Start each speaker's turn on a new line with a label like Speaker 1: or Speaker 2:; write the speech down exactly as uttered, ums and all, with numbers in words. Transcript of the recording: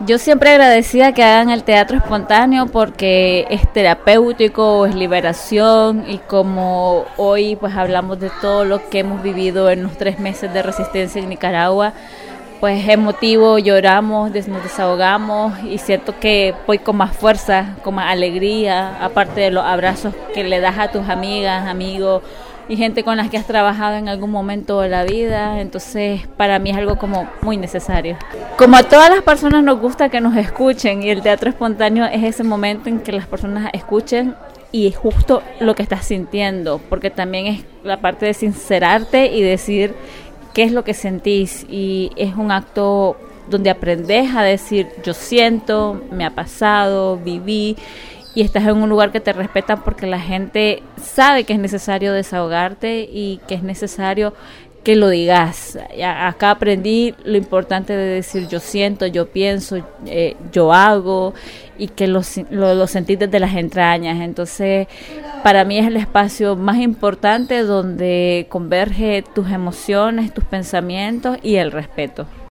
Speaker 1: Yo siempre agradecida que hagan el teatro espontáneo porque es terapéutico, es liberación y como hoy pues hablamos de todo lo que hemos vivido en los tres meses de resistencia en Nicaragua, pues es emotivo, lloramos, des- nos desahogamos y siento que voy con más fuerza, con más alegría, aparte de los abrazos que le das a tus amigas, amigos y gente con las que has trabajado en algún momento de la vida, entonces para mí es algo como muy necesario. Como a todas las personas nos gusta que nos escuchen y el teatro espontáneo es ese momento en que las personas escuchen y es justo lo que estás sintiendo, porque también es la parte de sincerarte y decir qué es lo que sentís y es un acto donde aprendes a decir yo siento, me ha pasado, viví y estás en un lugar que te respetan porque la gente sabe que es necesario desahogarte y que es necesario que lo digas. Ya, acá aprendí lo importante de decir yo siento, yo pienso, eh, yo hago y que lo, lo, lo sentís desde las entrañas. Entonces, para mí es el espacio más importante donde converge tus emociones, tus pensamientos y el respeto.